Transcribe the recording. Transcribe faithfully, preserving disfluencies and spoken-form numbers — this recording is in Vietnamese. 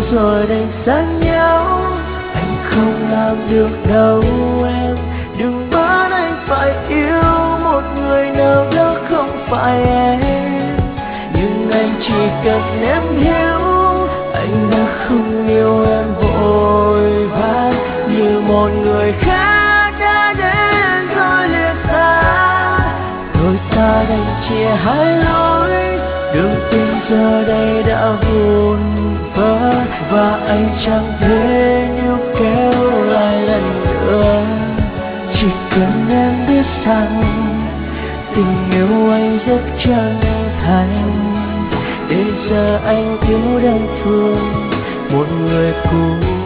rồi đành xa nhau. Anh không làm được đâu em, đừng bắt anh phải yêu một người nào đó không phải em. Nhưng anh chỉ cần em hiểu, anh đã không yêu em vội vã như một người khác đã đến rồi liền xa. Đôi ta đành chia hai lối, đường tình giờ đây đã vụn vỡ, và anh chẳng thể níu kéo lại lần nữa. Chỉ cần em biết rằng tình yêu anh rất chân thành, đến giờ anh thiếu đơn phương một người cũ.